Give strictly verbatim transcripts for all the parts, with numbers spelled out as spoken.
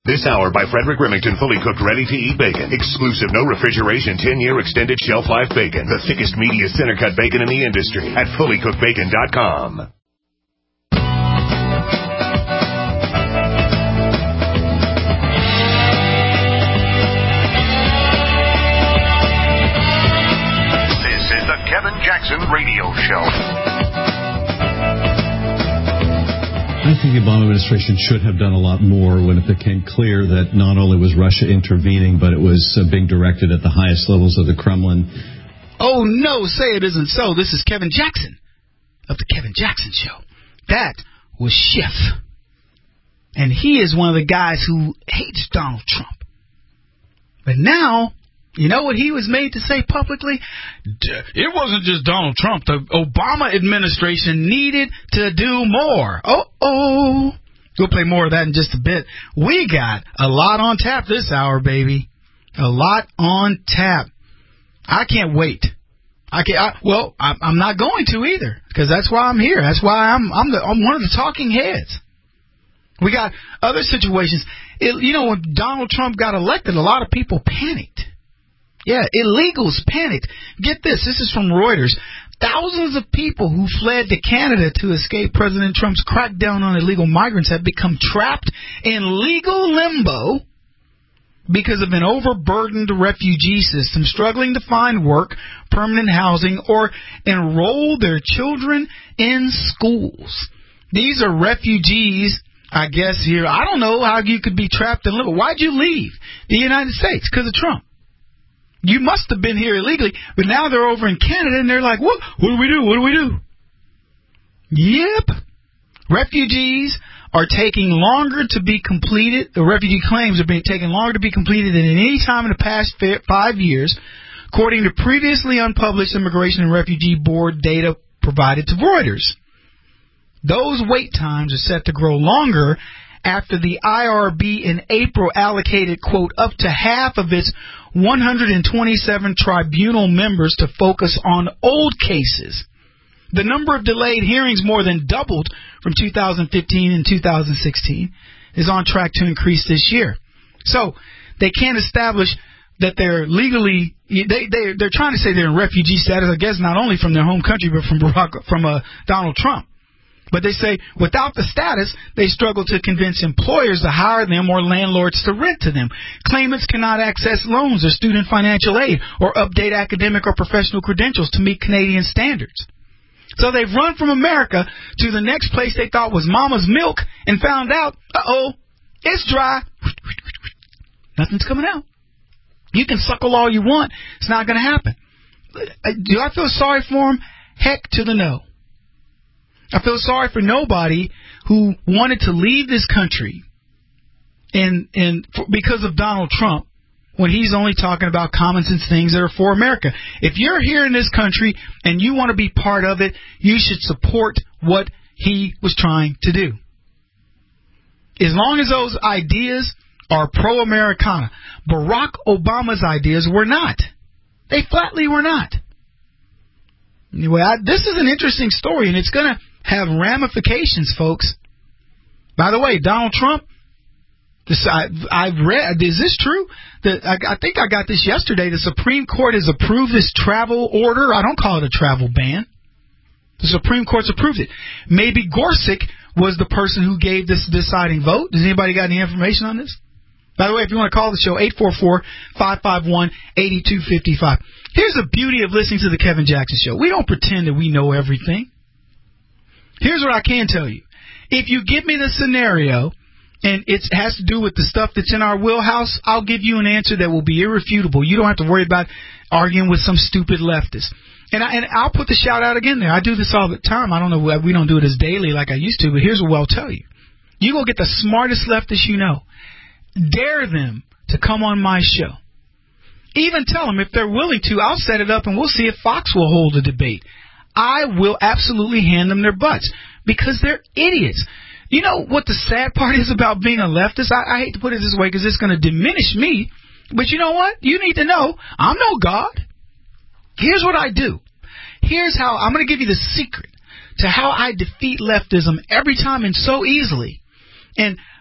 This hour by Frederick Remington, fully cooked, ready-to-eat bacon. Exclusive, no refrigeration, ten-year extended shelf life bacon. The thickest, meatiest, center-cut bacon in the industry at fully cooked bacon dot com. This is the Kevin Jackson Radio Show. I think the Obama administration should have done a lot more when it became clear that not only was Russia intervening, but it was uh, being directed at the highest levels of the Kremlin. Oh, no, say it isn't so. This is Kevin Jackson of the Kevin Jackson Show. That was Schiff. And he is one of the guys who hates Donald Trump. But now, you know what he was made to say publicly? It wasn't just Donald Trump. The Obama administration needed to do more. Uh-oh. We'll play more of that in just a bit. We got a lot on tap this hour, baby. A lot on tap. I can't wait. I can't. I, well, I, I'm not going to either, because that's why I'm here. That's why I'm I'm, the, I'm one of the talking heads. We got other situations. It, you know, when Donald Trump got elected, a lot of people panicked. Yeah, illegals panicked. Get this. This is from Reuters. Thousands of people who fled to Canada to escape President Trump's crackdown on illegal migrants have become trapped in legal limbo because of an overburdened refugee system, struggling to find work, permanent housing, or enroll their children in schools. These are refugees, I guess, here. I don't know how you could be trapped in limbo. Why'd you leave the United States? Because of Trump. You must have been here illegally, but now they're over in Canada, and they're like, what? What do we do? What do we do? Yep. Refugees are taking longer to be completed. The refugee claims are being taken longer to be completed than at any time in the past five years, according to previously unpublished Immigration and Refugee Board data provided to Reuters. Those wait times are set to grow longer after the I R B in April allocated, quote, up to half of its one hundred twenty-seven tribunal members to focus on old cases. The number of delayed hearings more than doubled from two thousand fifteen and two thousand sixteen, is on track to increase this year. So they can't establish that they're legally, they, they, they're trying to say they're in refugee status, I guess not only from their home country, but from Barack, from uh, Donald Trump. But they say without the status, they struggle to convince employers to hire them or landlords to rent to them. Claimants cannot access loans or student financial aid or update academic or professional credentials to meet Canadian standards. So they've run from America to the next place they thought was mama's milk and found out, uh-oh, it's dry. Nothing's coming out. You can suckle all you want. It's not going to happen. Do I feel sorry for them? Heck to the no. I feel sorry for nobody who wanted to leave this country and and for, because of Donald Trump, when he's only talking about common sense things that are for America. If you're here in this country and you want to be part of it, you should support what he was trying to do. As long as those ideas are pro-Americana. Barack Obama's ideas were not. They flatly were not. Anyway, I, this is an interesting story, and it's going to have ramifications, folks. By the way, Donald Trump, this, I, I've read, is this true? The, I, I think I got this yesterday. The Supreme Court has approved this travel order. I don't call it a travel ban. The Supreme Court's approved it. Maybe Gorsuch was the person who gave this deciding vote. Does anybody got any information on this? By the way, if you want to call the show, eight four four, five five one, eight two five five. Here's the beauty of listening to the Kevin Jackson Show. We don't pretend that we know everything. Here's what I can tell you. If you give me the scenario and it has to do with the stuff that's in our wheelhouse, I'll give you an answer that will be irrefutable. You don't have to worry about arguing with some stupid leftist. And, I, and I'll put the shout out again there. I do this all the time. I don't know, we don't do it as daily like I used to, but here's what I'll tell you. You go get the smartest leftist you know. Dare them to come on my show. Even tell them if they're willing to, I'll set it up and we'll see if Fox will hold a debate. I will absolutely hand them their butts because they're idiots. You know what the sad part is about being a leftist? I, I hate to put it this way because it's going to diminish me. But you know what? You need to know I'm no God. Here's what I do. Here's how I'm going to give you the secret to how I defeat leftism every time and so easily. And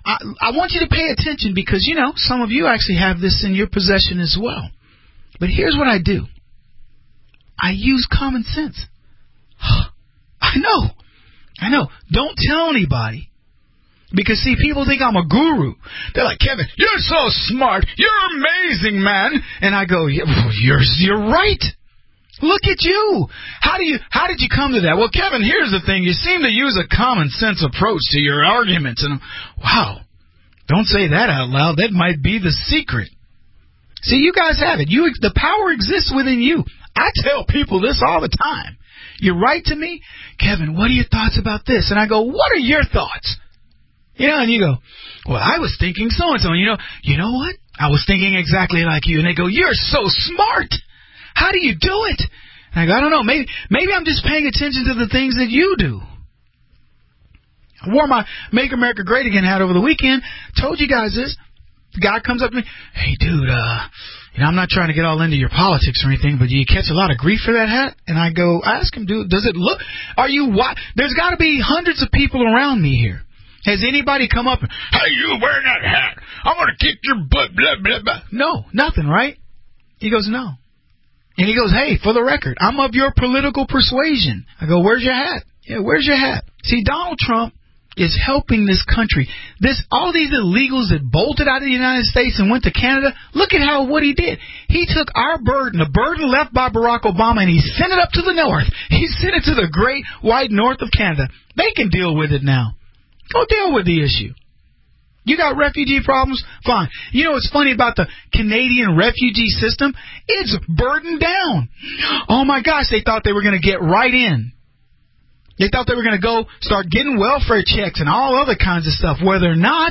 I, I want you to pay attention because, you know, some of you actually have this in your possession as well. But here's what I do. I use common sense. I know. I know. Don't tell anybody. Because, see, people think I'm a guru. They're like, Kevin, you're so smart. You're amazing, man. And I go, yeah, you're, you're right. Look at you. How do you? How did you come to that? Well, Kevin, here's the thing. You seem to use a common sense approach to your arguments. And, wow, don't say that out loud. That might be the secret. See, you guys have it. You, the power exists within you. I tell people this all the time. You write to me, Kevin, what are your thoughts about this? And I go, what are your thoughts? You know, and you go, well, I was thinking so-and-so. And you know, you know what? I was thinking exactly like you. And they go, you're so smart. How do you do it? And I go, I don't know. Maybe, maybe I'm just paying attention to the things that you do. I wore my Make America Great Again hat over the weekend. Told you guys this. The guy comes up to me, hey, dude, uh, you know, I'm not trying to get all into your politics or anything, but do you catch a lot of grief for that hat? And I go, I ask him, dude, does it look, are you, what? There's got to be hundreds of people around me here. Has anybody come up and, hey, you wearing that hat? I'm going to kick your butt, blah, blah, blah. No, nothing, right? He goes, no. And he goes, hey, for the record, I'm of your political persuasion. I go, where's your hat? Yeah, where's your hat? See, Donald Trump is helping this country. This, all these illegals that bolted out of the United States and went to Canada, look at how, what he did. He took our burden, the burden left by Barack Obama, and he sent it up to the north. He sent it to the great white north of Canada. They can deal with it now. Go deal with the issue. You got refugee problems? Fine. You know what's funny about the Canadian refugee system? It's burdened down. Oh, my gosh, they thought they were going to get right in. They thought they were going to go start getting welfare checks and all other kinds of stuff, where they're not.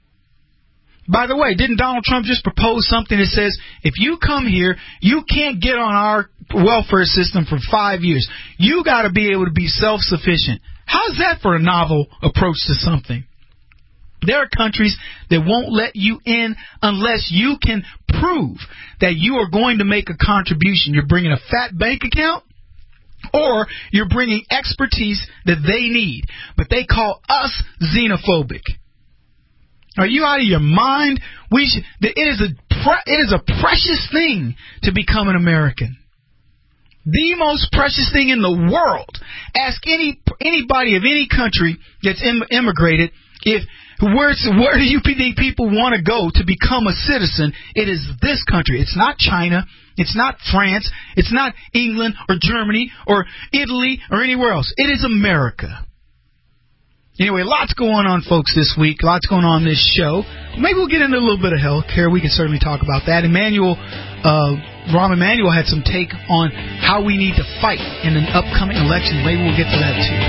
By the way, didn't Donald Trump just propose something that says, if you come here, you can't get on our welfare system for five years. You got to be able to be self-sufficient. How's that for a novel approach to something? There are countries that won't let you in unless you can prove that you are going to make a contribution. You're bringing a fat bank account, or you're bringing expertise that they need. But they call us xenophobic. Are you out of your mind? We should, it is a pre, it is a precious thing to become an American. The most precious thing in the world. Ask any anybody of any country that's im- immigrated if where where do you think people want to go to become a citizen? It is this country. It's not China. It's not France. It's not England or Germany or Italy or anywhere else. It is America. Anyway, lots going on, folks, this week. Lots going on this show. Maybe we'll get into a little bit of health care. We can certainly talk about that. Emmanuel, uh, Rahm Emanuel had some take on how we need to fight in an upcoming election. Maybe we'll get to that, too.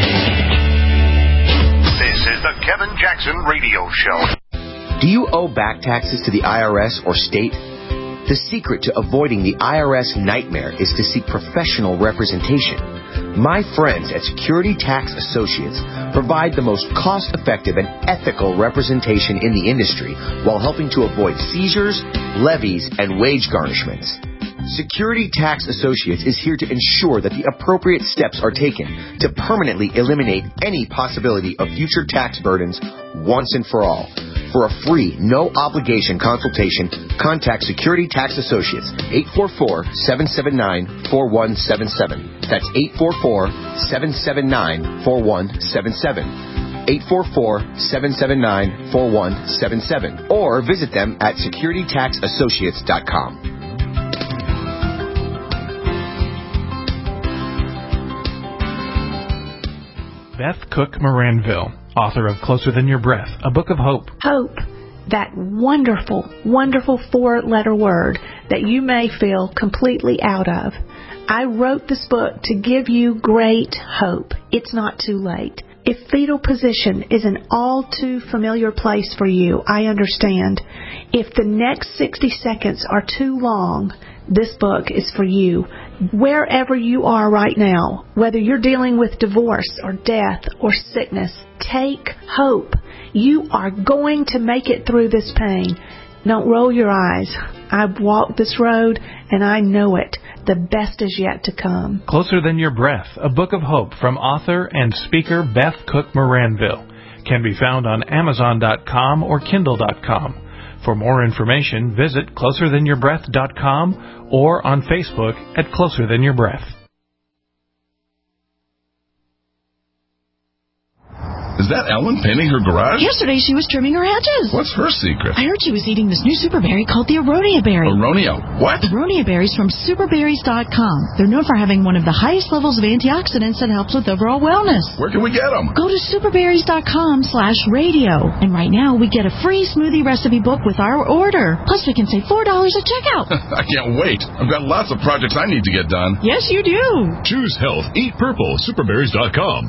This is the Kevin Jackson Radio Show. Do you owe back taxes to the I R S or state? The secret to avoiding the I R S nightmare is to seek professional representation. My friends at Security Tax Associates provide the most cost-effective and ethical representation in the industry while helping to avoid seizures, levies, and wage garnishments. Security Tax Associates is here to ensure that the appropriate steps are taken to permanently eliminate any possibility of future tax burdens once and for all. For a free, no-obligation consultation, contact Security Tax Associates, eight four four, seven seven nine, four one seven seven. That's eight four four, seven seven nine, four one seven seven. eight four four, seven seven nine, four one seven seven. Or visit them at security tax associates dot com. Beth Cook Moranville, author of Closer Than Your Breath, a book of hope. Hope, that wonderful, wonderful four-letter word that you may feel completely out of. I wrote this book to give you great hope. It's not too late. If fetal position is an all too familiar place for you, I understand. If the next sixty seconds are too long, this book is for you. Wherever you are right now, whether you're dealing with divorce or death or sickness, take hope. You are going to make it through this pain. Don't roll your eyes. I've walked this road and I know it. The best is yet to come. Closer Than Your Breath, a book of hope from author and speaker Beth Cook Moranville. can be found on Amazon dot com or Kindle dot com. For more information, visit closer than your breath dot com or on Facebook at Closer Than Your Breath. Is that Ellen painting her garage? Yesterday she was trimming her hedges. What's her secret? I heard she was eating this new super berry called the Aronia berry. Aronia what? Aronia berries from super berries dot com. They're known for having one of the highest levels of antioxidants that helps with overall wellness. Where can we get them? Go to super berries dot com slash radio. And right now we get a free smoothie recipe book with our order. Plus we can save four dollars at checkout. I can't wait. I've got lots of projects I need to get done. Yes, you do. Choose health. Eat purple. super berries dot com.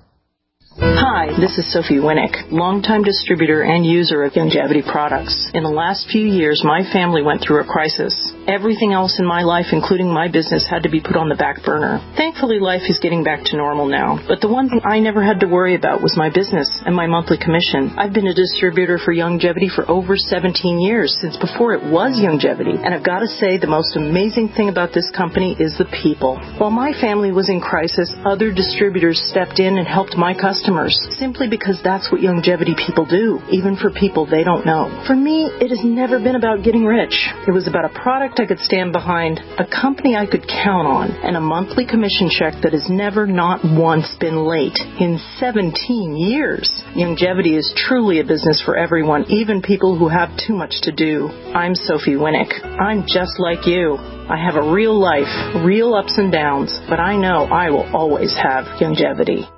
Hi, this is Sophie Winnick, longtime distributor and user of Youngevity products. In the last few years, my family went through a crisis. Everything else in my life, including my business, had to be put on the back burner. Thankfully, life is getting back to normal now. But the one thing I never had to worry about was my business and my monthly commission. I've been a distributor for Youngevity for over seventeen years, since before it was Youngevity. And I've got to say, the most amazing thing about this company is the people. While my family was in crisis, other distributors stepped in and helped my customers, simply because that's what Youngevity people do, even for people they don't know. For me, it has never been about getting rich. It was about a product I could stand behind, a company I could count on, and a monthly commission check that has never not once been late in seventeen years. Youngevity is truly a business for everyone, even people who have too much to do. I'm Sophie Winnick. I'm just like you. I have a real life, real ups and downs, but I know I will always have Youngevity.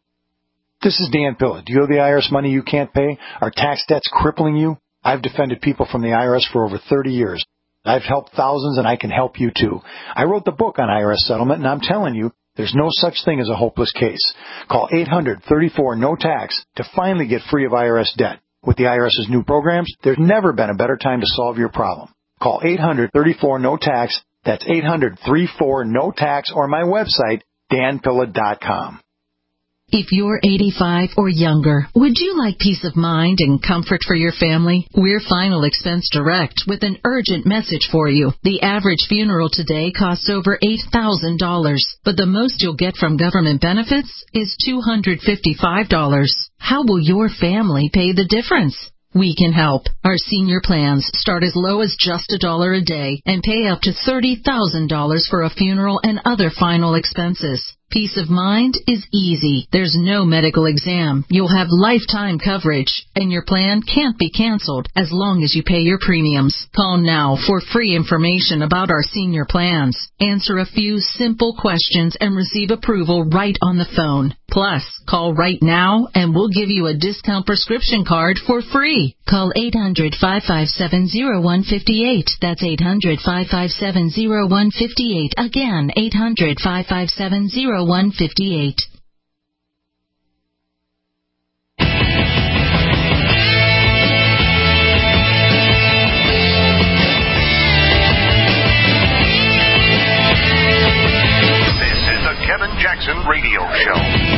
This is Dan Pilla. Do you owe the I R S money you can't pay? Are tax debts crippling you? I've defended people from the I R S for over thirty years. I've helped thousands, and I can help you too. I wrote the book on I R S settlement, and I'm telling you, there's no such thing as a hopeless case. Call eight hundred, thirty-four, no tax to finally get free of I R S debt. With the IRS's new programs, there's never been a better time to solve your problem. Call eight hundred, thirty-four, no tax. That's eight hundred, thirty-four, no tax, or my website, dan pilla dot com. If you're eighty-five or younger, would you like peace of mind and comfort for your family? We're Final Expense Direct with an urgent message for you. The average funeral today costs over eight thousand dollars, but the most you'll get from government benefits is two hundred fifty-five dollars. How will your family pay the difference? We can help. Our senior plans start as low as just a dollar a day and pay up to thirty thousand dollars for a funeral and other final expenses. Peace of mind is easy. There's no medical exam. You'll have lifetime coverage, and your plan can't be canceled as long as you pay your premiums. Call now for free information about our senior plans. Answer a few simple questions and receive approval right on the phone. Plus, call right now and we'll give you a discount prescription card for free. Call eight hundred, five five seven, zero one five eight. That's eight hundred, five five seven, zero one five eight. Again, eight hundred, five five seven, zero one five eight. This is the Kevin Jackson Radio Show.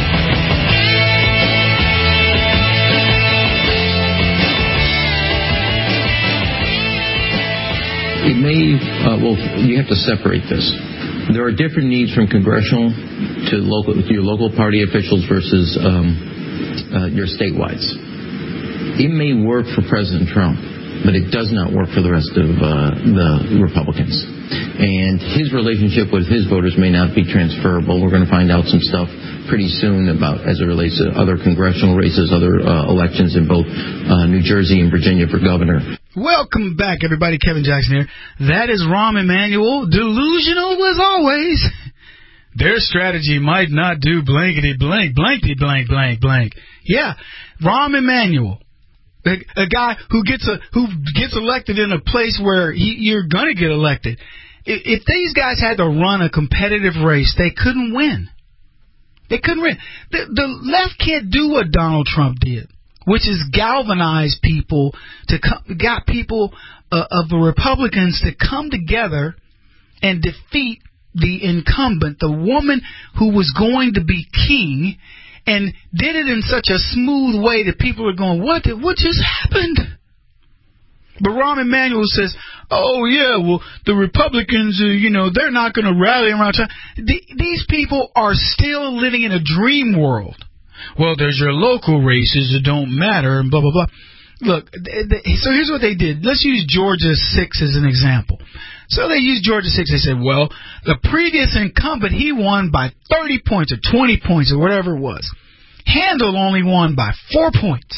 It may, uh, well, you have to separate this. There are different needs from congressional to local, to your local party officials versus um, uh, your statewide. It may work for President Trump, but it does not work for the rest of uh, the Republicans. And his relationship with his voters may not be transferable. We're going to find out some stuff pretty soon about as it relates to other congressional races, other uh, elections in both uh, New Jersey and Virginia for governor. Welcome back, everybody. Kevin Jackson here. That is Rahm Emanuel, delusional as always. Their strategy might not do blankety blank, blankety blank, blank, blank. Yeah, Rahm Emanuel, a, a guy who gets a who gets elected in a place where he, you're going to get elected. If, if these guys had to run a competitive race, they couldn't win. They couldn't win. The, the left can't do what Donald Trump did, which is galvanize people to come, got people uh, of the Republicans to come together and defeat the incumbent, the woman who was going to be king, and did it in such a smooth way that people are going, what did, what just happened? But Rahm Emanuel says, oh, yeah, well, the Republicans, uh, you know, they're not going to rally around. The, these people are still living in a dream world. well, there's your local races that don't matter and blah, blah, blah. Look, th- th- so here's what they did. Let's use Georgia six as an example. So they used Georgia six. They said, well, the previous incumbent, he won by thirty points or twenty points or whatever it was. Handel only won by four points.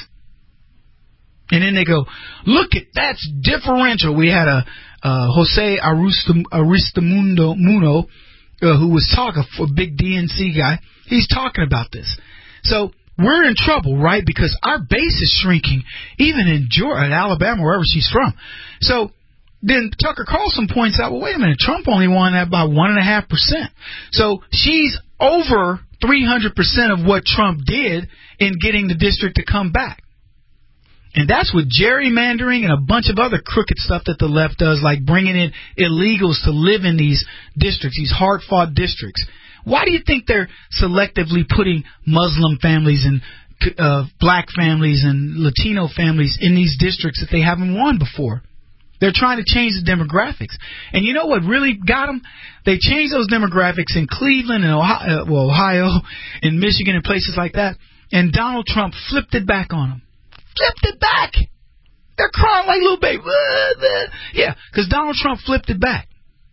And then they go, look at that's differential. We had a uh, Jose Aristimundo Muno, uh, who was talking, a big D N C guy. He's talking about this. So we're in trouble, right? Because our base is shrinking, even in Georgia, Alabama, wherever she's from. So then Tucker Carlson points out, well, wait a minute, Trump only won that by one and a half percent. So she's over three hundred percent of what Trump did in getting the district to come back. And that's with gerrymandering and a bunch of other crooked stuff that the left does, like bringing in illegals to live in these districts, these hard-fought districts. Why do you think they're selectively putting Muslim families and uh, black families and Latino families in these districts that they haven't won before? They're trying to change the demographics. And you know what really got them? They changed those demographics in Cleveland and Ohio, well, Ohio and Michigan and places like that. And Donald Trump flipped it back on them. Flipped it back. They're crying like little baby. Yeah, because Donald Trump flipped it back.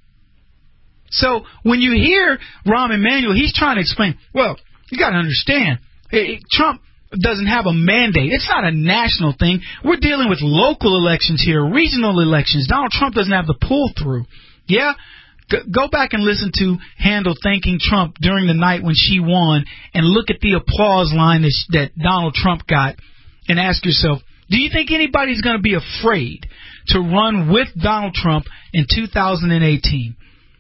So when you hear Rahm Emanuel, he's trying to explain, well, you got to understand, Trump doesn't have a mandate. It's not a national thing. We're dealing with local elections here, regional elections. Donald Trump doesn't have the pull-through. Yeah? G- go back and listen to Handel thanking Trump during the night when she won and look at the applause line that, sh- that Donald Trump got and ask yourself, do you think anybody's going to be afraid to run with Donald Trump in two thousand eighteen?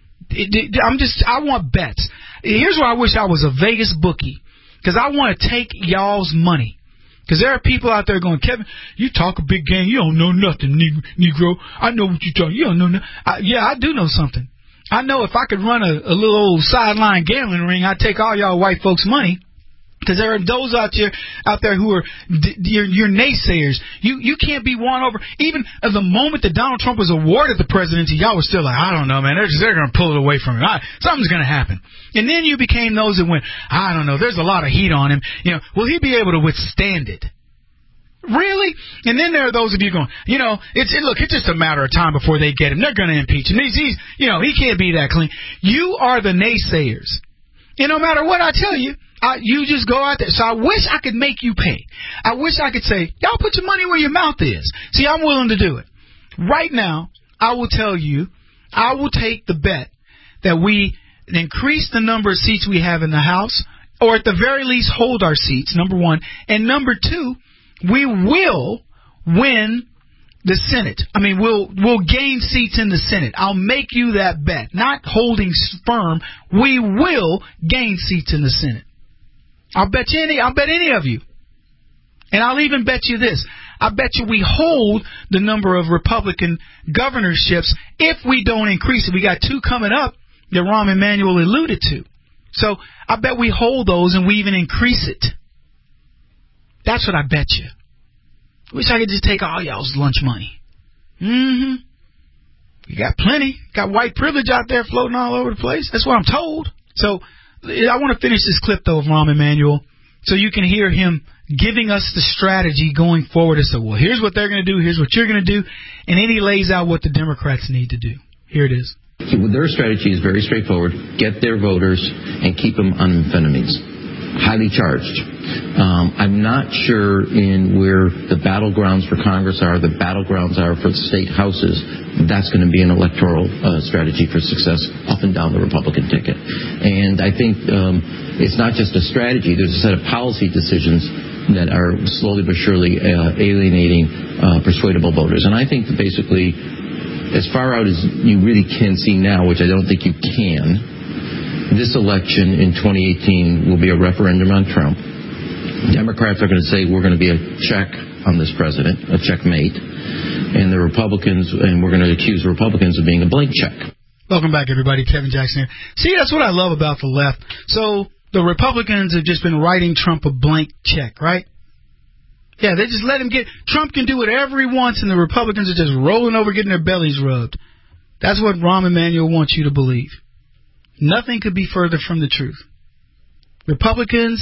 I'm just, I want bets. Here's where I wish I was a Vegas bookie, because I want to take y'all's money. Because there are people out there going, Kevin, you talk a big game, you don't know nothing, Negro. I know what you're talking, you don't know nothing. I, yeah, I do know something. I know if I could run a, a little old sideline gambling ring, I'd take all y'all white folks' money. Because there are those out there, out there who are d- your, your naysayers. You you can't be won over. Even at the moment that Donald Trump was awarded the presidency, y'all were still like, I don't know, man. They're just, they're going to pull it away from him. I, something's going to happen. And then you became those that went, I don't know. There's a lot of heat on him. You know, will he be able to withstand it? Really? And then there are those of you going, you know, it's it, look, it's just a matter of time before they get him. They're going to impeach him. He's, he's, you know, he can't be that clean. You are the naysayers. And no matter what I tell you, I, you just go out there. So I wish I could make you pay. I wish I could say, y'all put your money where your mouth is. See, I'm willing to do it. Right now, I will tell you, I will take the bet that we increase the number of seats we have in the House, or at the very least hold our seats, number one. And number two, we will win the Senate. I mean, we'll we'll gain seats in the Senate. I'll make you that bet. Not holding firm. We will gain seats in the Senate. I'll bet you any. I'll bet any of you. And I'll even bet you this. I bet you we hold the number of Republican governorships if we don't increase it. We got two coming up that Rahm Emanuel alluded to. So I bet we hold those and we even increase it. That's what I bet you. Wish I could just take all y'all's lunch money. Mm-hmm. You got plenty. Got white privilege out there floating all over the place. That's what I'm told. So I want to finish this clip, though, of Rahm Emanuel so you can hear him giving us the strategy going forward. And so, well, here's what they're going to do. Here's what you're going to do. And then he lays out what the Democrats need to do. Here it is. Their strategy is very straightforward. Get their voters and keep them on amphetamines. Highly charged. Um, I'm not sure in where the battlegrounds for Congress are, the battlegrounds are for the state houses. That's going to be an electoral uh, strategy for success up and down the Republican ticket. And I think um, it's not just a strategy. There's a set of policy decisions that are slowly but surely uh, alienating uh, persuadable voters. And I think that basically, as far out as you really can see now, which I don't think you can, this election in twenty eighteen will be a referendum on Trump. Democrats are going to say we're going to be a check on this president, a checkmate, and the Republicans, and we're going to accuse the Republicans of being a blank check. Welcome back, everybody. Kevin Jackson here. See, that's what I love about the left. So the Republicans have just been writing Trump a blank check, right? Yeah, they just let him get, Trump can do whatever he wants, and the Republicans are just rolling over, getting their bellies rubbed. That's what Rahm Emanuel wants you to believe. Nothing could be further from the truth. Republicans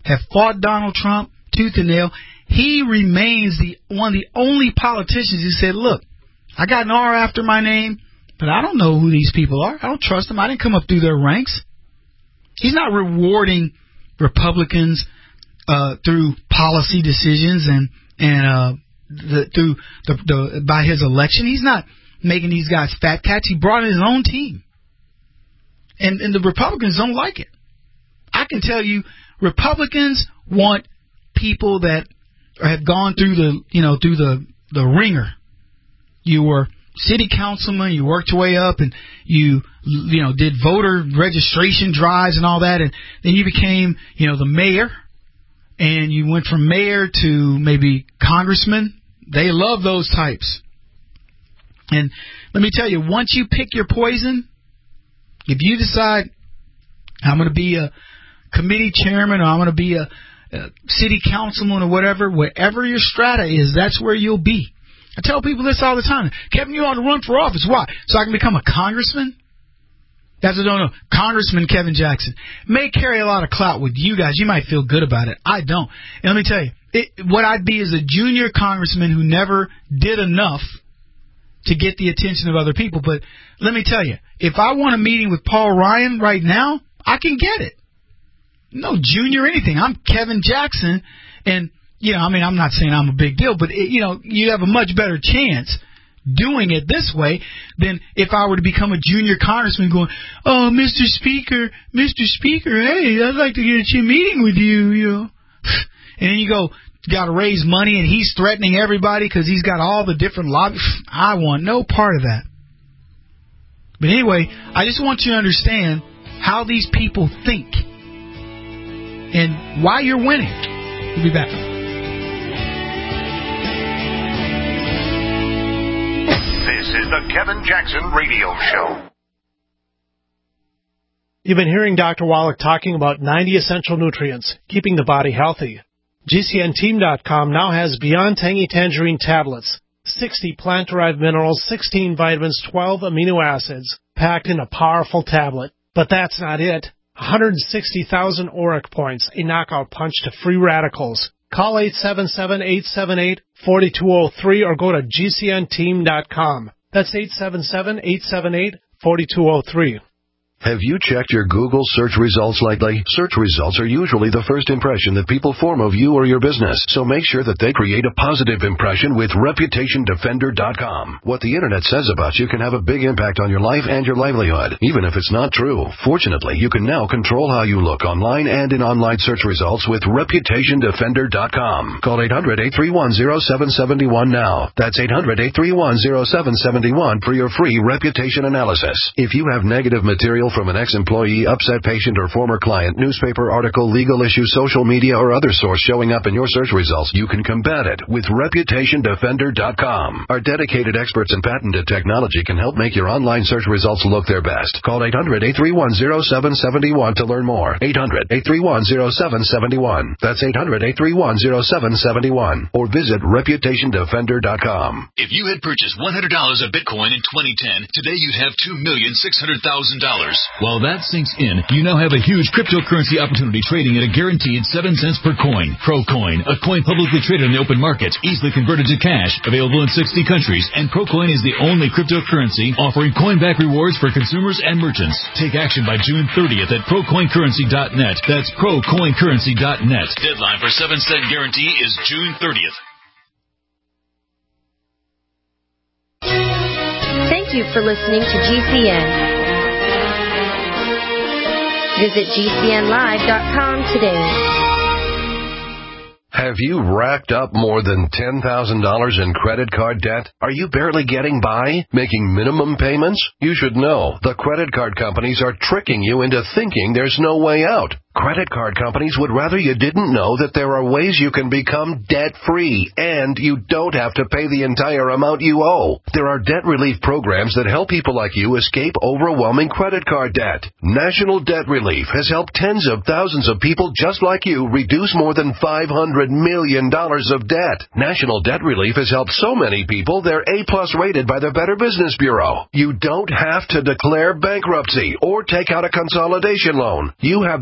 have fought Donald Trump tooth and nail. He remains the one of the only politicians who said, look, I got an R after my name, but I don't know who these people are. I don't trust them. I didn't come up through their ranks. He's not rewarding Republicans uh, through policy decisions and and uh, the, through the, the by his election. He's not making these guys fat cats. He brought in his own team, and and the Republicans don't like it. I can tell you, Republicans want people that have gone through the you know through the the ringer. You were city councilman, you worked your way up, and you you know did voter registration drives and all that, and then you became you know the mayor, and you went from mayor to maybe congressman. They love those types. And let me tell you, once you pick your poison, if you decide I'm going to be a committee chairman or I'm going to be a, a city councilman or whatever, wherever your strata is, that's where you'll be. I tell people this all the time. Kevin, you ought to run for office. Why? So I can become a congressman? That's what I don't know. Congressman Kevin Jackson may carry a lot of clout with you guys. You might feel good about it. I don't. And let me tell you, it, what I'd be is a junior congressman who never did enough to get the attention of other people. But let me tell you, if I want a meeting with Paul Ryan right now, I can get it. No junior or anything. I'm Kevin Jackson, and you know, I mean, I'm not saying I'm a big deal, but, it, you know, you have a much better chance doing it this way than if I were to become a junior congressman going, oh, Mister Speaker, Mister Speaker, hey, I'd like to get a meeting with you, you know. And then you go, got to raise money, and he's threatening everybody because he's got all the different lobbies. I want no part of that. But anyway, I just want you to understand how these people think and why you're winning. We'll be back. This is the Kevin Jackson Radio Show. You've been hearing Doctor Wallach talking about ninety essential nutrients, keeping the body healthy. G C N team dot com now has Beyond Tangy Tangerine tablets, sixty plant-derived minerals, sixteen vitamins, twelve amino acids, packed in a powerful tablet. But that's not it. one hundred sixty thousand auric points, a knockout punch to free radicals. Call eight seven seven, eight seven eight, four two zero three or go to G C N team dot com. That's eight seven seven, eight seven eight, four two zero three. Have you checked your Google search results lately? Search results are usually the first impression that people form of you or your business, so make sure that they create a positive impression with reputation defender dot com. What the internet says about you can have a big impact on your life and your livelihood, even if it's not true. Fortunately, you can now control how you look online and in online search results with reputation defender dot com. Call eight hundred, eight three one, zero seven seven one now. That's eight hundred, eight three one, zero seven seven one for your free reputation analysis. If you have negative material from an ex-employee, upset patient, or former client, newspaper article, legal issue, social media, or other source showing up in your search results, you can combat it with reputation defender dot com. Our dedicated experts in patented technology can help make your online search results look their best. Call eight hundred, eight three one, zero seven seven one to learn more. eight hundred, eight three one, zero seven seven one. That's eight hundred, eight three one, zero seven seven one. Or visit reputation defender dot com. If you had purchased one hundred dollars of Bitcoin in twenty ten, today you'd have two million six hundred thousand dollars. While that sinks in, you now have a huge cryptocurrency opportunity trading at a guaranteed seven cents per coin. ProCoin, a coin publicly traded in the open market, easily converted to cash, available in sixty countries, and ProCoin is the only cryptocurrency offering coin-back rewards for consumers and merchants. Take action by June thirtieth at pro coin currency dot net. That's pro coin currency dot net. Deadline for seven cent guarantee is June thirtieth. Thank you for listening to G C N. Visit G C N live dot com today. Have you racked up more than ten thousand dollars in credit card debt? Are you barely getting by, making minimum payments? You should know, the credit card companies are tricking you into thinking there's no way out. Credit card companies would rather you didn't know that there are ways you can become debt-free, and you don't have to pay the entire amount you owe. There are debt relief programs that help people like you escape overwhelming credit card debt. National Debt Relief has helped tens of thousands of people just like you reduce more than five hundred million dollars of debt. National Debt Relief has helped so many people they're A-plus rated by the Better Business Bureau. You don't have to declare bankruptcy or take out a consolidation loan. You have the right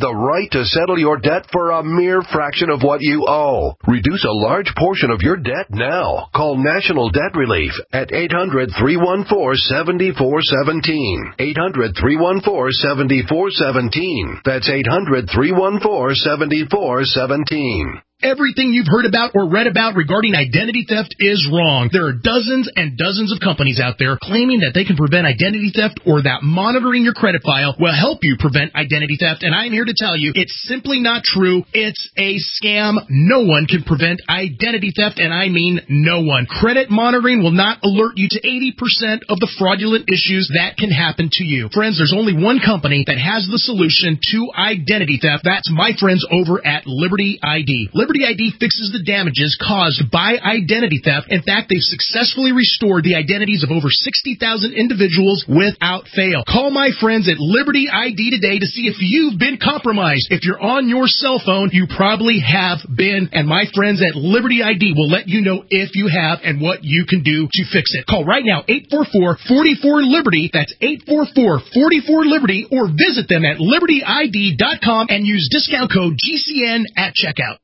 rate to settle your debt for a mere fraction of what you owe. Reduce a large portion of your debt now. Call National Debt Relief at eight hundred, three one four, seven four one seven. eight hundred, three one four, seven four one seven. That's eight hundred, three one four, seven four one seven. Everything you've heard about or read about regarding identity theft is wrong. There are dozens and dozens of companies out there claiming that they can prevent identity theft or that monitoring your credit file will help you prevent identity theft. And I'm here to tell you it's simply not true. It's a scam. No one can prevent identity theft, and I mean no one. Credit monitoring will not alert you to eighty percent of the fraudulent issues that can happen to you. Friends, there's only one company that has the solution to identity theft. That's my friends over at Liberty I D. Liberty I D fixes the damages caused by identity theft. In fact, they've successfully restored the identities of over sixty thousand individuals without fail. Call my friends at Liberty I D today to see if you've been compromised. If you're on your cell phone, you probably have been, and my friends at Liberty I D will let you know if you have and what you can do to fix it. Call right now, eight four four, four four, Liberty. That's eight four four, four four, Liberty, or visit them at liberty I D dot com and use discount code G C N at checkout.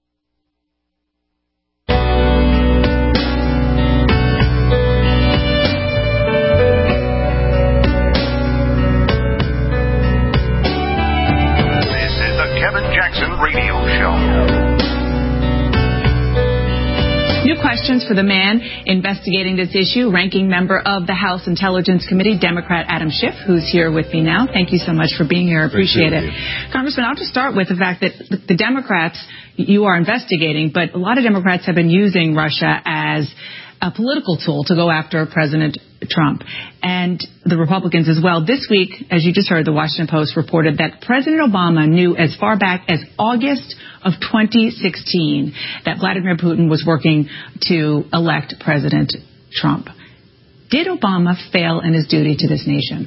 Radio Show. New questions for the man investigating this issue, ranking member of the House Intelligence Committee, Democrat Adam Schiff, who's here with me now. Thank you so much for being here. I appreciate it. Congressman, I'll just start with the fact that the Democrats, you are investigating, but a lot of Democrats have been using Russia as a political tool to go after President Trump and the Republicans as well. This week, as you just heard, the Washington Post reported that President Obama knew as far back as August of twenty sixteen that Vladimir Putin was working to elect President Trump. Did Obama fail in his duty to this nation?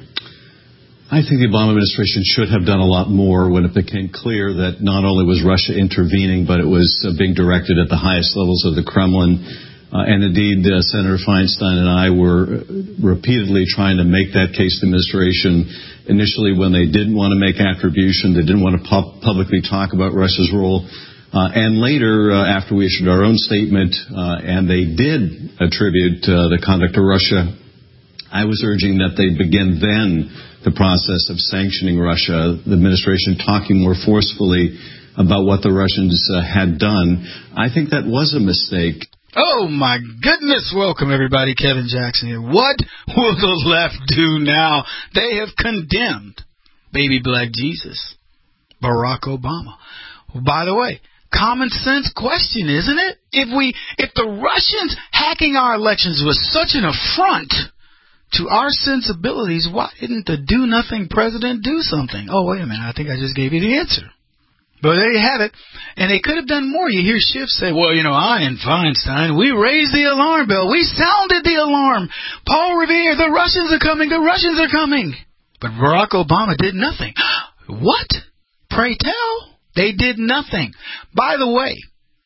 I think the Obama administration should have done a lot more when it became clear that not only was Russia intervening, but it was uh, being directed at the highest levels of the Kremlin. Uh, and indeed, uh, Senator Feinstein and I were repeatedly trying to make that case to the administration initially when they didn't want to make attribution, they didn't want to pu- publicly talk about Russia's role. Uh, and later, uh, after we issued our own statement, uh, and they did attribute uh, the conduct to Russia, I was urging that they begin then the process of sanctioning Russia, the administration talking more forcefully about what the Russians uh, had done. I think that was a mistake. Oh, my goodness. Welcome, everybody. Kevin Jackson here. What will the left do now? They have condemned baby black Jesus, Barack Obama. By the way, common sense question, isn't it? If we, if the Russians hacking our elections was such an affront to our sensibilities, why didn't the do-nothing president do something? Oh, wait a minute. I think I just gave you the answer. But there you have it. And they could have done more. You hear Schiff say, well, you know, I and Feinstein, we raised the alarm bell. We sounded the alarm. Paul Revere, the Russians are coming. The Russians are coming. But Barack Obama did nothing. What? Pray tell? They did nothing. By the way,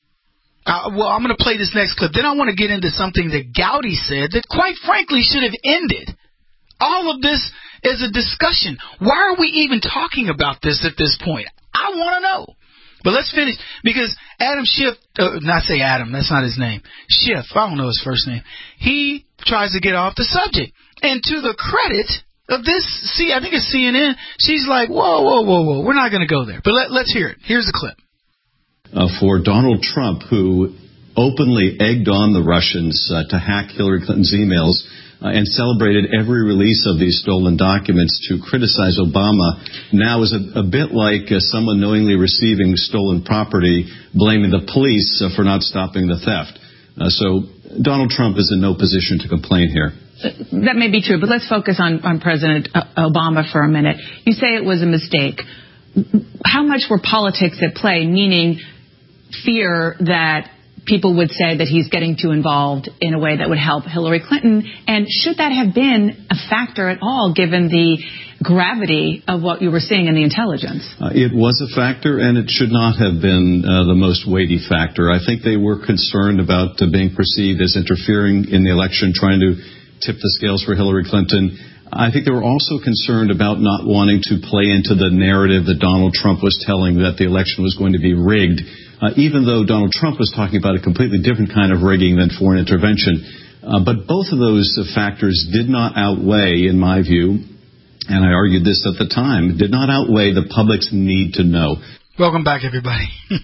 uh, well, I'm going to play this next clip. Then I want to get into something that Gowdy said that, quite frankly, should have ended. All of this is a discussion. Why are we even talking about this at this point? I want to know. But let's finish, because Adam Schiff, uh, not say Adam, that's not his name. Schiff, I don't know his first name. He tries to get off the subject. And to the credit of this, see, I think it's C N N, she's like, whoa, whoa, whoa, whoa, we're not going to go there. But let, let's hear it. Here's the clip. Uh, for Donald Trump, who openly egged on the Russians uh, to hack Hillary Clinton's emails, Uh, and celebrated every release of these stolen documents to criticize Obama, now is a, a bit like uh, someone knowingly receiving stolen property, blaming the police uh, for not stopping the theft. Uh, so Donald Trump is in no position to complain here. That may be true, but let's focus on, on President Obama for a minute. You say it was a mistake. How much were politics at play, meaning fear that people would say that he's getting too involved in a way that would help Hillary Clinton? And should that have been a factor at all, given the gravity of what you were seeing in the intelligence? Uh, it was a factor, and it should not have been uh, the most weighty factor. I think they were concerned about uh, being perceived as interfering in the election, trying to tip the scales for Hillary Clinton. I think they were also concerned about not wanting to play into the narrative that Donald Trump was telling, that the election was going to be rigged, uh, even though Donald Trump was talking about a completely different kind of rigging than foreign intervention. Uh, but both of those uh, factors did not outweigh, in my view, and I argued this at the time, did not outweigh the public's need to know. Welcome back, everybody.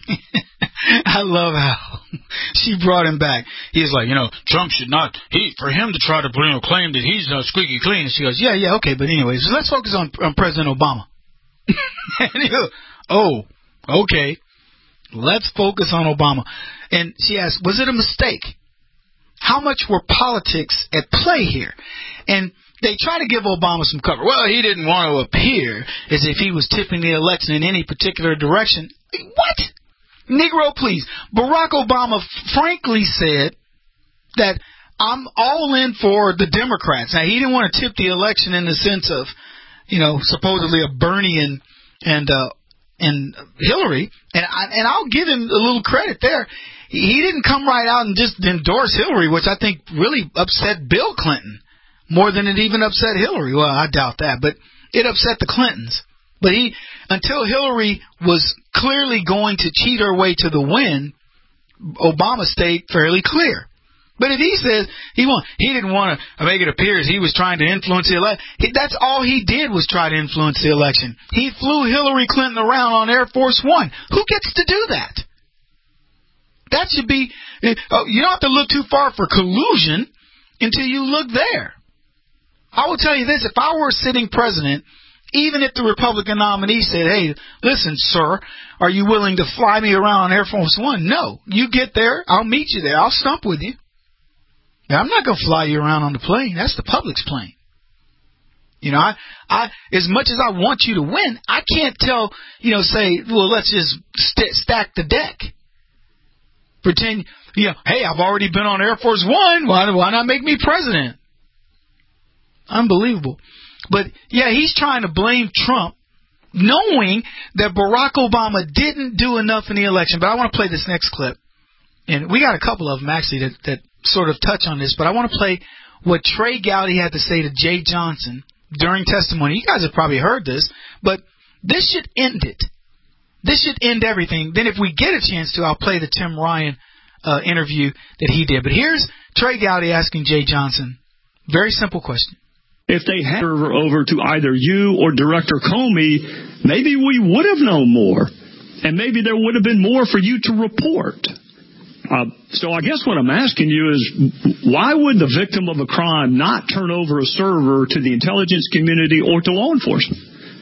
I love how she brought him back. He's like, you know, Trump should not, he for him to try to you know, claim that he's uh, squeaky clean. And she goes, yeah, yeah, okay, but anyways, let's focus on, on President Obama. And he goes, oh, okay, let's focus on Obama. And she asked, was it a mistake? How much were politics at play here? And they try to give Obama some cover. Well, he didn't want to appear as if he was tipping the election in any particular direction. What? Negro, please. Barack Obama frankly said that I'm all in for the Democrats. Now, he didn't want to tip the election in the sense of, you know, supposedly a Bernie and and uh, and Hillary. And I, and I'll give him a little credit there. He didn't come right out and just endorse Hillary, which I think really upset Bill Clinton more than it even upset Hillary. Well, I doubt that, but it upset the Clintons. But he, until Hillary was clearly going to cheat her way to the win, Obama stayed fairly clear. But if he says he want, he didn't want to make it appear as he was trying to influence the election, that's all he did was try to influence the election. He flew Hillary Clinton around on Air Force One. Who gets to do that? That should be, oh, you don't have to look too far for collusion until you look there. I will tell you this, if I were a sitting president, even if the Republican nominee said, hey, listen, sir, are you willing to fly me around on Air Force One? No. You get there, I'll meet you there, I'll stump with you. Now, I'm not going to fly you around on the plane. That's the public's plane. You know, I, I, as much as I want you to win, I can't tell, you know, say, well, let's just st- stack the deck. Pretend, you know, hey, I've already been on Air Force One. Why, why not make me president? Unbelievable. But, yeah, he's trying to blame Trump, knowing that Barack Obama didn't do enough in the election. But I want to play this next clip. And we got a couple of them, actually, that, that sort of touch on this. But I want to play what Trey Gowdy had to say to Jay Johnson during testimony. You guys have probably heard this, but this should end it. This should end everything. Then if we get a chance to, I'll play the Tim Ryan uh, interview that he did. But here's Trey Gowdy asking Jay Johnson. Very simple question. If they had her over to either you or Director Comey, maybe we would have known more. And maybe there would have been more for you to report. Uh, so I guess what I'm asking you is, why would the victim of a crime not turn over a server to the intelligence community or to law enforcement?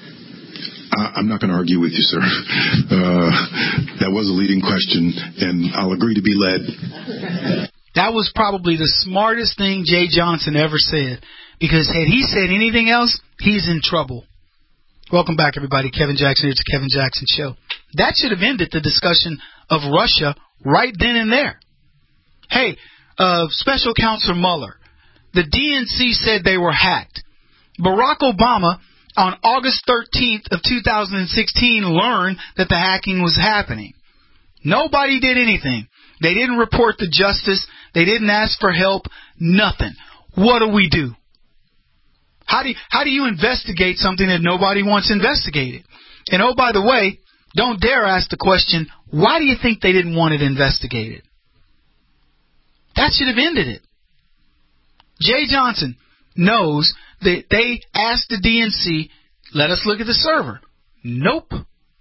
I'm not going to argue with you, sir. Uh, that was a leading question, and I'll agree to be led. That was probably the smartest thing Jay Johnson ever said, because had he said anything else, he's in trouble. Welcome back, everybody. Kevin Jackson. It's the Kevin Jackson Show. That should have ended the discussion of Russia right then and there. Hey, uh, Special Counsel Mueller, the D N C said they were hacked. Barack Obama, on August thirteenth of two thousand sixteen, learned that the hacking was happening. Nobody did anything. They didn't report to justice. They didn't ask for help. Nothing. What do we do? How do you, how do you investigate something that nobody wants investigated? And oh, by the way, don't dare ask the question, why do you think they didn't want it investigated? That should have ended it. Jay Johnson knows that they asked the D N C, let us look at the server. Nope.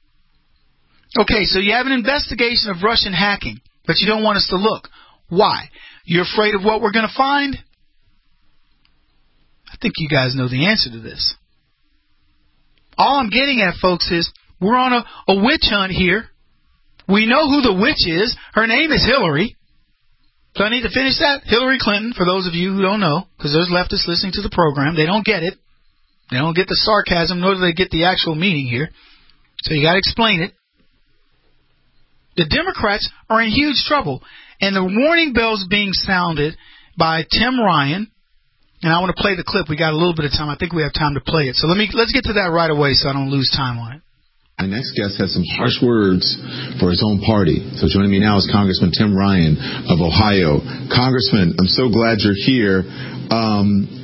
Okay, so you have an investigation of Russian hacking, but you don't want us to look. Why? You're afraid of what we're going to find? I think you guys know the answer to this. All I'm getting at, folks, is we're on a, a witch hunt here. We know who the witch is. Her name is Hillary. Do I need to finish that? Hillary Clinton, for those of you who don't know, because there's leftists listening to the program. They don't get it. They don't get the sarcasm, nor do they get the actual meaning here. So you got to explain it. The Democrats are in huge trouble. And the warning bells being sounded by Tim Ryan. And I want to play the clip. We got a little bit of time. I think we have time to play it. So let me let's get to that right away so I don't lose time on it. My next guest has some harsh words for his own party. So joining me now is Congressman Tim Ryan of Ohio. Congressman, I'm so glad you're here. Um,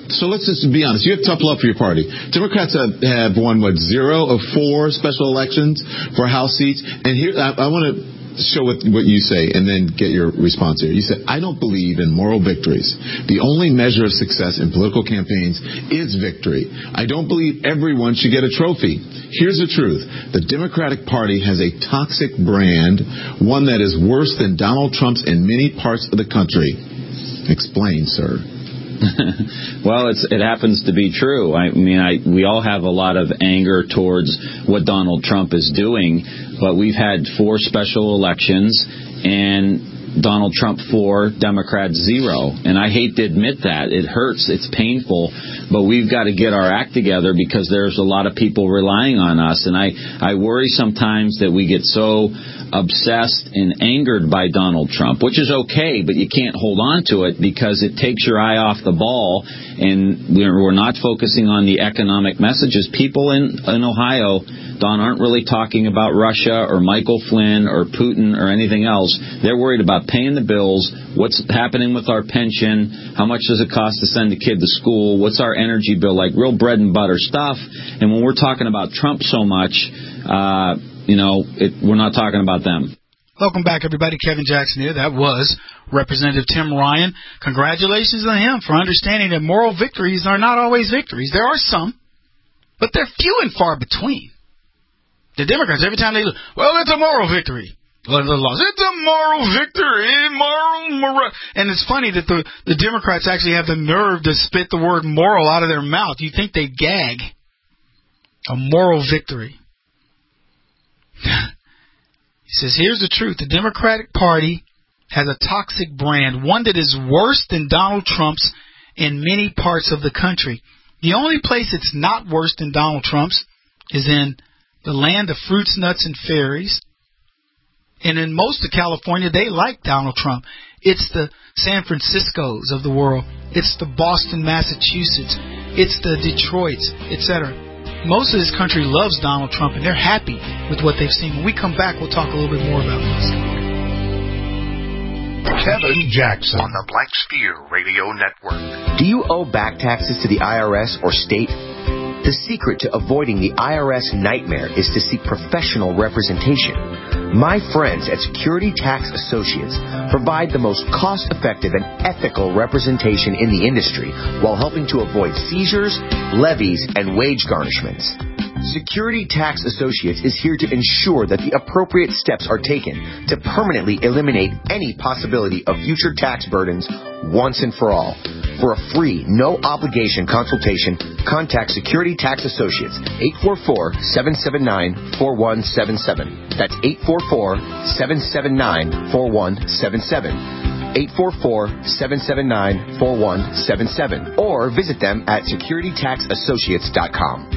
So let's just be honest. You have tough love for your party. Democrats have, have won, what, zero of four special elections for House seats. And here, I, I want to show what, what you say and then get your response here. You said, I don't believe in moral victories. The only measure of success in political campaigns is victory. I don't believe everyone should get a trophy. Here's the truth. The Democratic Party has a toxic brand, one that is worse than Donald Trump's in many parts of the country. Explain, sir. Well, it's, it happens to be true. I mean, I, we all have a lot of anger towards what Donald Trump is doing, but we've had four special elections, and Donald Trump four, Democrats zero. And I hate to admit that. It hurts. It's painful. But we've got to get our act together because there's a lot of people relying on us. And I, I worry sometimes that we get so obsessed and angered by Donald Trump, which is okay, but you can't hold on to it because it takes your eye off the ball, and we're, we're not focusing on the economic messages. People in, in Ohio, Don, aren't really talking about Russia or Michael Flynn or Putin or anything else. They're worried about paying the bills, what's happening with our pension, how much does it cost to send a kid to school, what's our energy bill, like real bread and butter stuff. And when we're talking about Trump so much, uh, you know, it, we're not talking about them. Welcome back, everybody. Kevin Jackson here. That was Representative Tim Ryan. Congratulations on him for understanding that moral victories are not always victories. There are some, but they're few and far between. The Democrats, every time they look, well, it's a moral victory. Well, the laws, it's a moral victory, moral, moral. And it's funny that the, the Democrats actually have the nerve to spit the word moral out of their mouth. You think they gag. A moral victory. He says, here's the truth. The Democratic Party has a toxic brand, one that is worse than Donald Trump's in many parts of the country. The only place it's not worse than Donald Trump's is in the land of fruits, nuts, and fairies. And in most of California, they like Donald Trump. It's the San Franciscos of the world. It's the Boston, Massachusetts. It's the Detroits, et cetera. Most of this country loves Donald Trump, and they're happy with what they've seen. When we come back, we'll talk a little bit more about this. Kevin Jackson on the Black Sphere Radio Network. Do you owe back taxes to the I R S or state? The secret to avoiding the I R S nightmare is to seek professional representation. My friends at Security Tax Associates provide the most cost-effective and ethical representation in the industry while helping to avoid seizures, levies, and wage garnishments. Security Tax Associates is here to ensure that the appropriate steps are taken to permanently eliminate any possibility of future tax burdens once and for all. For a free, no-obligation consultation, contact Security Tax Associates, eight four four, seven seven nine, four one seven seven. That's eight four four, seven seven nine, four one seven seven. eight four four, seven seven nine, four one seven seven. Or visit them at security tax associates dot com.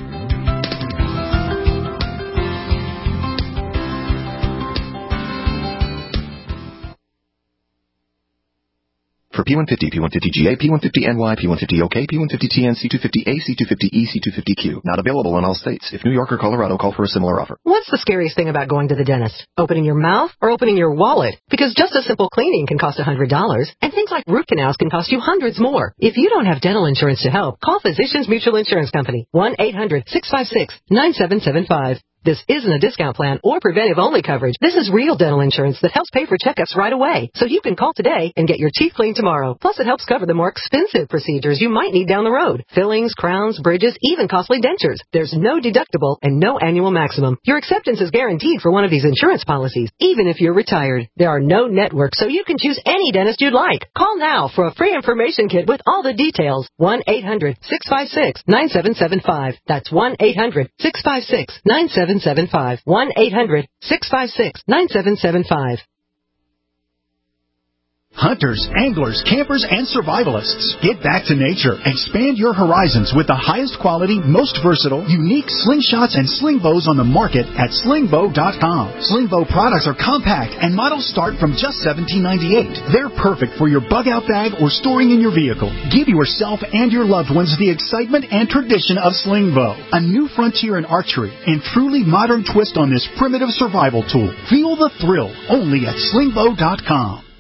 For P one fifty, P one fifty G A, P one fifty N Y, P one fifty O K, P one fifty T N, C two fifty A, C two fifty E, C two fifty Q. Not available in all states. If New York or Colorado, call for a similar offer. What's the scariest thing about going to the dentist? Opening your mouth or opening your wallet? Because just a simple cleaning can cost one hundred dollars, and things like root canals can cost you hundreds more. If you don't have dental insurance to help, call Physicians Mutual Insurance Company, one eight hundred, six five six, nine seven seven five. This isn't a discount plan or preventive-only coverage. This is real dental insurance that helps pay for checkups right away. So you can call today and get your teeth cleaned tomorrow. Plus, it helps cover the more expensive procedures you might need down the road. Fillings, crowns, bridges, even costly dentures. There's no deductible and no annual maximum. Your acceptance is guaranteed for one of these insurance policies, even if you're retired. There are no networks, so you can choose any dentist you'd like. Call now for a free information kit with all the details. one eight hundred, six five six, nine seven seven five. That's one eight hundred, six five six, nine seven seven five. one eight hundred, six five six, nine seven seven five. Hunters, anglers, campers, and survivalists. Get back to nature. Expand your horizons with the highest quality, most versatile, unique slingshots and sling bows on the market at sling bow dot com. Sling bow products are compact and models start from just seventeen ninety-eight. They're perfect for your bug-out bag or storing in your vehicle. Give yourself and your loved ones the excitement and tradition of sling bow. A new frontier in archery and truly modern twist on this primitive survival tool. Feel the thrill only at sling bow dot com.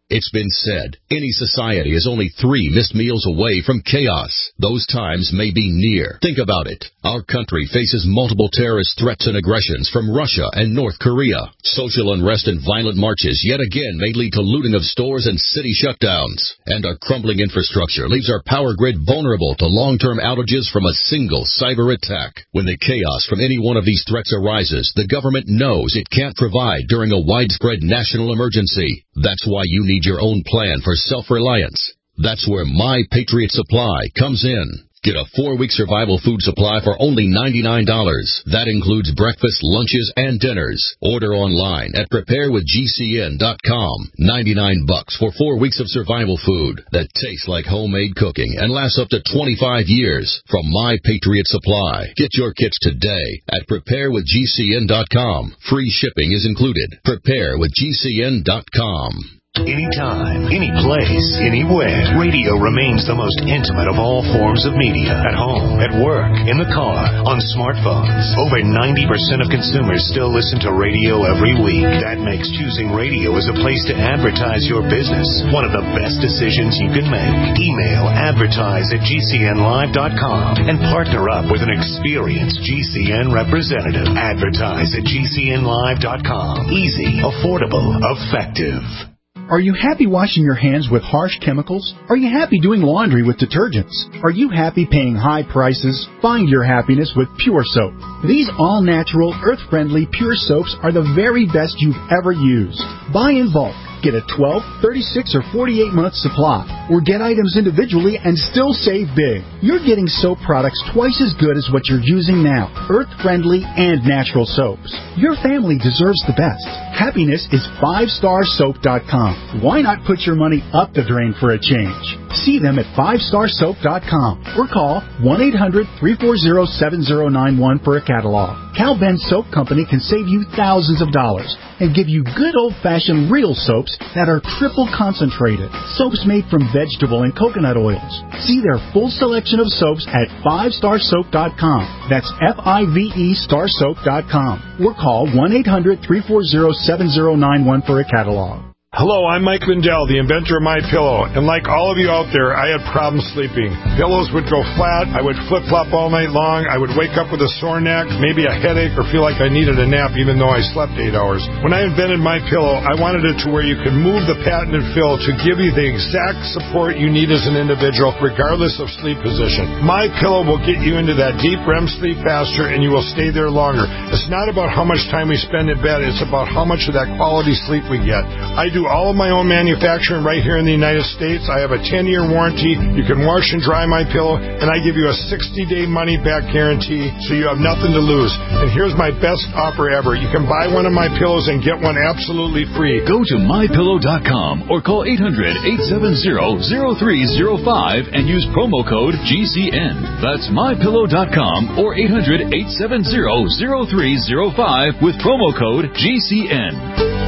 It's been said, any society is only three missed meals away from chaos. Those times may be near. Think about it. Our country faces multiple terrorist threats and aggressions from Russia and North Korea. Social unrest and violent marches yet again may lead to looting of stores and city shutdowns. And our crumbling infrastructure leaves our power grid vulnerable to long-term outages from a single cyber attack. When the chaos from any one of these threats arises, the government knows it can't provide during a widespread national emergency. That's why you need your own plan for self-reliance. That's where My Patriot Supply comes in. Get a four-week survival food supply for only ninety-nine dollars. That includes breakfast, lunches, and dinners. Order online at prepare with G C N dot com. ninety-nine bucks for four weeks of survival food that tastes like homemade cooking and lasts up to twenty-five years from My Patriot Supply. Get your kits today at prepare with G C N dot com. Free shipping is included. prepare with G C N dot com. Anytime, any place, anywhere. Radio remains the most intimate of all forms of media. At home, at work, in the car, on smartphones. Over ninety percent of consumers still listen to radio every week. That makes choosing radio as a place to advertise your business one of the best decisions you can make. Email advertise at G C N live dot com and partner up with an experienced G C N representative. Advertise at G C N live dot com. Easy, affordable, effective. Are you happy washing your hands with harsh chemicals? Are you happy doing laundry with detergents? Are you happy paying high prices? Find your happiness with Pure Soap. These all-natural, earth-friendly Pure Soaps are the very best you've ever used. Buy in bulk. Get a twelve, thirty-six, or forty-eight month supply, or get items individually and still save big. You're getting soap products twice as good as what you're using now, earth-friendly and natural soaps. Your family deserves the best. Happiness is five star soap dot com. Why not put your money up the drain for a change? See them at five star soap dot com or call one eight hundred, three four zero, seven zero nine one for a catalog. Cal Ben Soap Company can save you thousands of dollars and give you good old-fashioned real soaps that are triple concentrated. Soaps made from vegetable and coconut oils. See their full selection of soaps at five star soap dot com. That's F I V E star soap dot com. Or call one eight hundred, three four zero, seven zero nine one for a catalog. Hello, I'm Mike Lindell, the inventor of My Pillow, and like all of you out there, I had problems sleeping. Pillows would go flat, I would flip-flop all night long, I would wake up with a sore neck, maybe a headache, or feel like I needed a nap even though I slept eight hours. When I invented My Pillow, I wanted it to where you could move the patented fill to give you the exact support you need as an individual, regardless of sleep position. My Pillow will get you into that deep R E M sleep faster, and you will stay there longer. It's not about how much time we spend in bed, it's about how much of that quality sleep we get. I do all of my own manufacturing right here in the United States. I have a ten-year warranty. You can wash and dry My Pillow, and I give you a sixty-day money-back guarantee, so you have nothing to lose. And here's my best offer ever. You can buy one of my pillows and get one absolutely free. Go to my pillow dot com or call eight hundred, eight seven zero, zero three zero five and use promo code G C N. That's my pillow dot com or eight hundred, eight seven zero, zero three zero five with promo code G C N.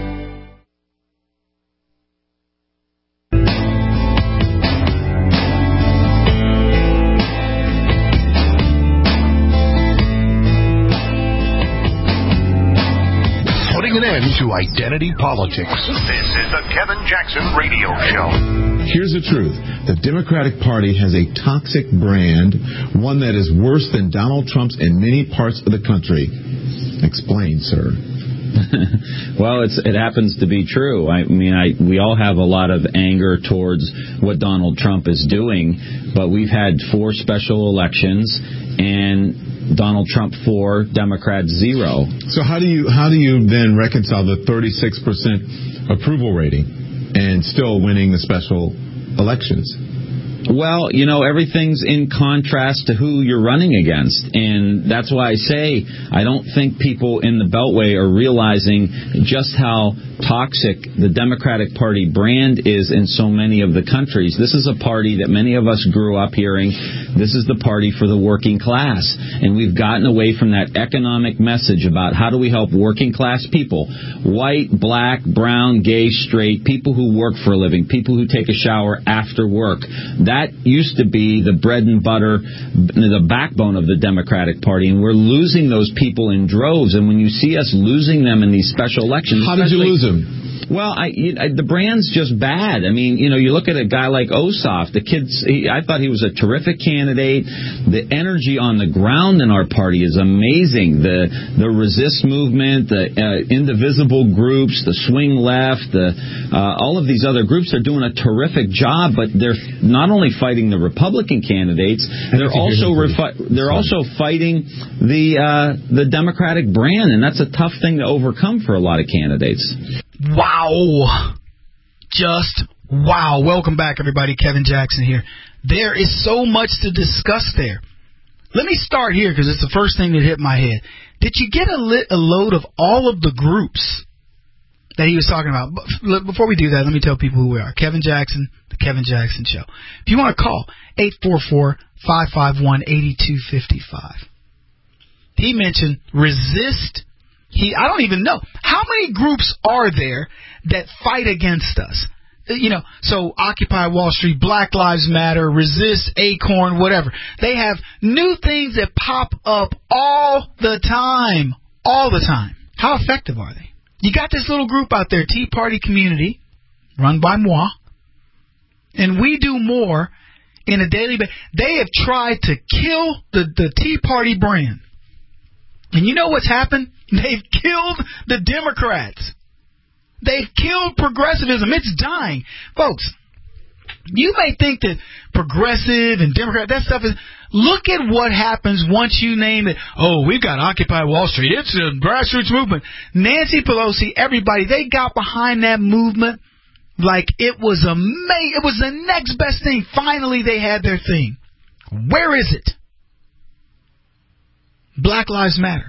To identity politics. This is the Kevin Jackson Radio Show. Here's the truth. The Democratic Party has a toxic brand, one that is worse than Donald Trump's in many parts of the country. Explain, sir. Well, it's, it happens to be true. I mean, I, we all have a lot of anger towards what Donald Trump is doing, but we've had four special elections, and Donald Trump four, Democrats zero. So how do you how do you then reconcile the thirty-six percent approval rating and still winning the special elections? Well, you know, everything's in contrast to who you're running against. And that's why I say I don't think people in the Beltway are realizing just how toxic the Democratic Party brand is in so many of the countries. This is a party that many of us grew up hearing. This is the party for the working class. And we've gotten away from that economic message about how do we help working class people, white, black, brown, gay, straight, people who work for a living, people who take a shower after work. That used to be the bread and butter, the backbone of the Democratic Party, and we're losing those people in droves. And when you see us losing them in these special elections... How did you lose them? Well, I, you know, the brand's just bad. I mean, you know, you look at a guy like Ossoff. The kid's, he, I thought he was a terrific candidate. The energy on the ground in our party is amazing. The the resist movement, the uh, indivisible groups, the swing left, the uh, all of these other groups are doing a terrific job. But they're not only fighting the Republican candidates, they're also refi- they're also fighting the uh, the Democratic brand, and that's a tough thing to overcome for a lot of candidates. Wow. Just wow. Welcome back, everybody. Kevin Jackson here. There is so much to discuss there. Let me start here because it's the first thing that hit my head. Did you get a, lit, a load of all of the groups that he was talking about? Before we do that, let me tell people who we are. Kevin Jackson, The Kevin Jackson Show. If you want to call, eight four four, five five one, eight two five five. He mentioned resist. He, I don't even know. How many groups are there that fight against us? You know, so Occupy Wall Street, Black Lives Matter, Resist, Acorn, whatever. They have new things that pop up all the time. All the time. How effective are they? You got this little group out there, Tea Party Community, run by moi, and we do more in a daily basis. They have tried to kill the, the Tea Party brand. And you know what's happened? They've killed the Democrats. They've killed progressivism. It's dying. Folks, you may think that progressive and Democrat, that stuff is... Look at what happens once you name it. Oh, we've got Occupy Wall Street. It's a grassroots movement. Nancy Pelosi, everybody, they got behind that movement like it was amazing. It was the next best thing. Finally, they had their thing. Where is it? Black Lives Matter.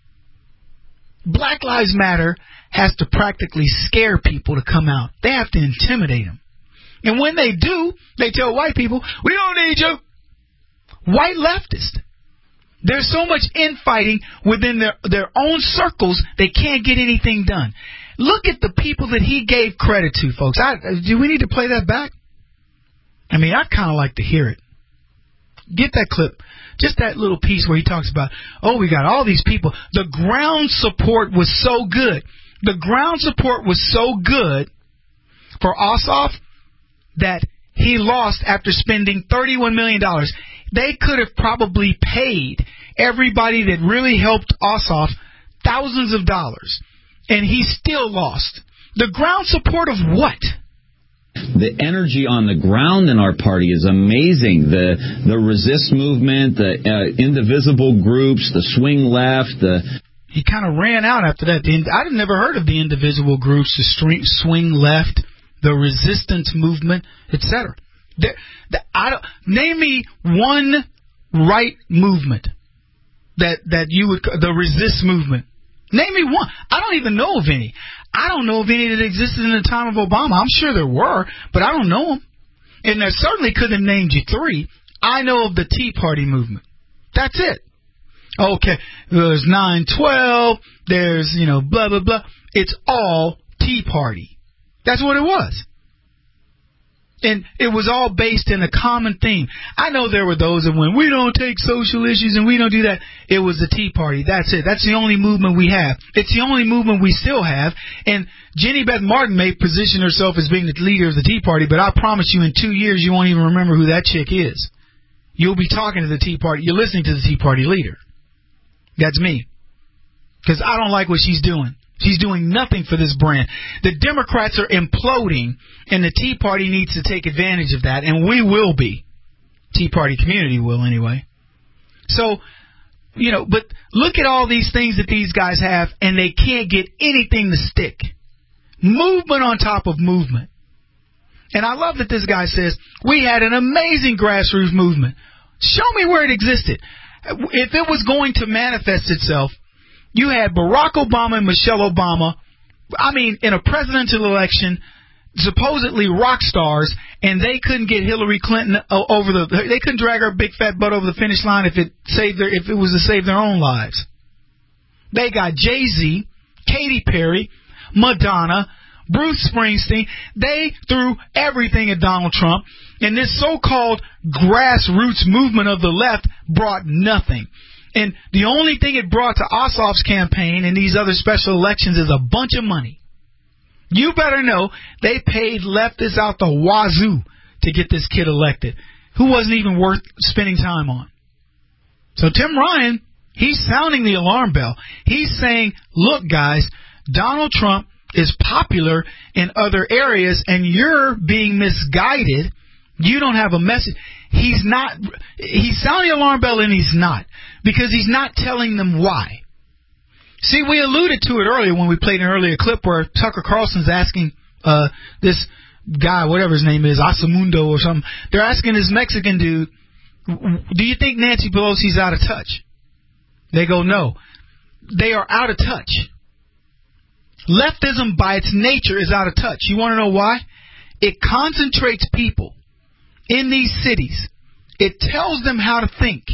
Black Lives Matter has to practically scare people to come out. They have to intimidate them. And when they do, they tell white people, we don't need you. White leftists. There's so much infighting within their, their own circles, they can't get anything done. Look at the people that he gave credit to, folks. I, do we need to play that back? I mean, I'd kind of like to hear it. Get that clip. Just that little piece where he talks about, oh, we got all these people. The ground support was so good. The ground support was so good for Ossoff that he lost after spending thirty-one million dollars. They could have probably paid everybody that really helped Ossoff thousands of dollars, and he still lost. The ground support of what? The energy on the ground in our party is amazing. The the resist movement, the uh, indivisible groups, the swing left, the... He kind of ran out after that. The, I'd never heard of the indivisible groups, the string, swing left, the resistance movement, et cetera. There, the, I don't, name me one right movement that that you would, the resist movement. Name me one. I don't even know of any. I don't know of any that existed in the time of Obama. I'm sure there were, but I don't know them. And I certainly couldn't have named you three. I know of the Tea Party movement. That's it. Okay, there's nine twelve, there's, you know, blah, blah, blah. It's all Tea Party. That's what it was. And it was all based in a common theme. I know there were those that went, we don't take social issues and we don't do that. It was the Tea Party. That's it. That's the only movement we have. It's the only movement we still have. And Jenny Beth Martin may position herself as being the leader of the Tea Party, but I promise you in two years you won't even remember who that chick is. You'll be talking to the Tea Party. You're listening to the Tea Party leader. That's me. Because I don't like what she's doing. She's doing nothing for this brand. The Democrats are imploding, and the Tea Party needs to take advantage of that, and we will be. Tea Party community will, anyway. So, you know, but look at all these things that these guys have, and they can't get anything to stick. Movement on top of movement. And I love that this guy says, we had an amazing grassroots movement. Show me where it existed. If it was going to manifest itself, you had Barack Obama and Michelle Obama, I mean, in a presidential election, supposedly rock stars, and they couldn't get Hillary Clinton over the, they couldn't drag her big fat butt over the finish line if it saved their, if it was to save their own lives. They got Jay-Z, Katy Perry, Madonna, Bruce Springsteen. They threw everything at Donald Trump, and this so-called grassroots movement of the left brought nothing. And the only thing it brought to Ossoff's campaign and these other special elections is a bunch of money. You better know they paid leftists out the wazoo to get this kid elected, who wasn't even worth spending time on. So Tim Ryan, he's sounding the alarm bell. He's saying, look, guys, Donald Trump is popular in other areas, and you're being misguided. You don't have a message. He's not. He's sounding the alarm bell, and he's not, because he's not telling them why. See, we alluded to it earlier when we played an earlier clip where Tucker Carlson's asking uh, this guy, whatever his name is, Asamundo or something, they're asking this Mexican dude, do you think Nancy Pelosi's out of touch? They go, no. They are out of touch. Leftism by its nature is out of touch. You want to know why? It concentrates people in these cities. It tells them how to think.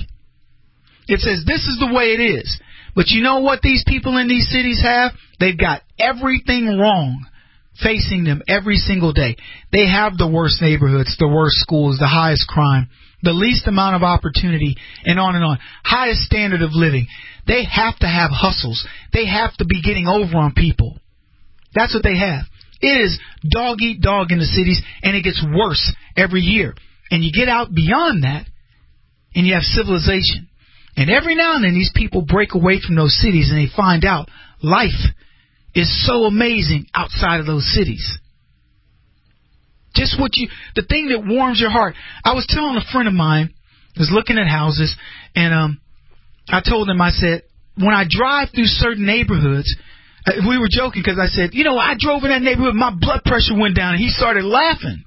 It says this is the way it is. But you know what these people in these cities have? They've got everything wrong facing them every single day. They have the worst neighborhoods, the worst schools, the highest crime, the least amount of opportunity, and on and on. Highest standard of living. They have to have hustles. They have to be getting over on people. That's what they have. It is dog eat dog in the cities, and it gets worse every year. And you get out beyond that, and you have civilization. And every now and then these people break away from those cities, and they find out life is so amazing outside of those cities. Just what you, the thing that warms your heart. I was telling a friend of mine, was looking at houses, and um, I told him, I said, when I drive through certain neighborhoods, uh, we were joking because I said, you know, I drove in that neighborhood, my blood pressure went down, and he started laughing.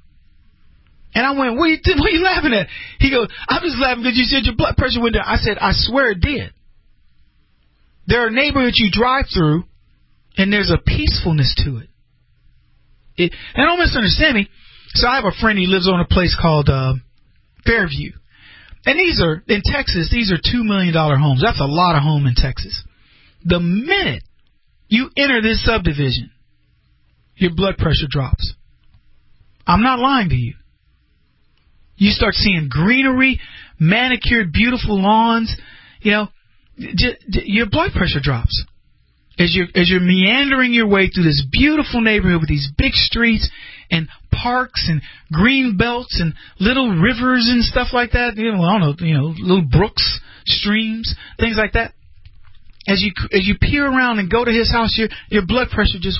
And I went, what are you, what are you laughing at? He goes, I'm just laughing because you said your blood pressure went down. I said, I swear it did. There are neighborhoods you drive through, and there's a peacefulness to it. it and don't misunderstand me. So I have a friend, he lives on a place called uh, Fairview. And these are, in Texas, these are two million dollars homes. That's a lot of home in Texas. The minute you enter this subdivision, your blood pressure drops. I'm not lying to you. You start seeing greenery, manicured, beautiful lawns. You know, j- j- your blood pressure drops. As you're, as you're meandering your way through this beautiful neighborhood with these big streets and parks and green belts and little rivers and stuff like that, you know, I don't know, you know, little brooks, streams, things like that. As you as you peer around and go to his house, your your blood pressure just,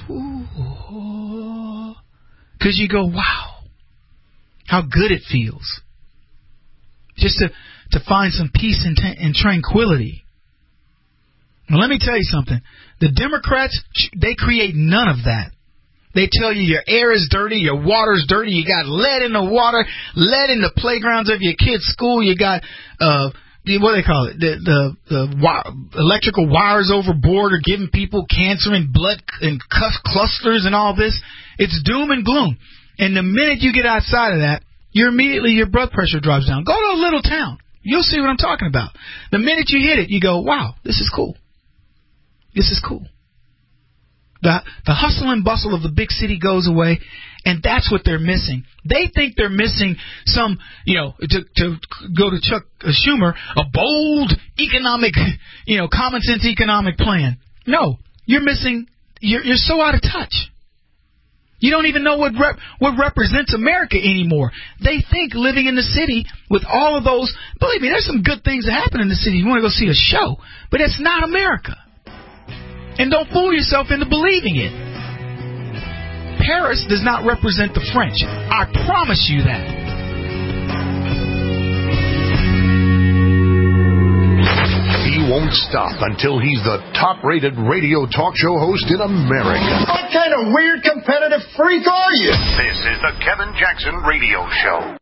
because you go, wow, how good it feels. Just to, to find some peace and, t- and tranquility. Now, let me tell you something. The Democrats, they create none of that. They tell you your air is dirty, your water's dirty, you got lead in the water, lead in the playgrounds of your kids' school, you got, uh, what do they call it, the, the, the wi- electrical wires overboard are giving people cancer and blood and clusters and all this. It's doom and gloom. And the minute you get outside of that, you're immediately, your blood pressure drops down. Go to a little town. You'll see what I'm talking about. The minute you hit it, you go, wow, this is cool. This is cool. The the hustle and bustle of the big city goes away, and that's what they're missing. They think they're missing some, you know, to, to go to Chuck Schumer, a bold economic, you know, common sense economic plan. No, you're missing, you're, you're so out of touch. You don't even know what rep, what represents America anymore. They think living in the city with all of those, believe me, there's some good things that happen in the city. You want to go see a show, but it's not America. And don't fool yourself into believing it. Paris does not represent the French. I promise you that. He won't stop until he's the top-rated radio talk show host in America. What kind of weird competitive freak are you? This is the Kevin Jackson Radio Show.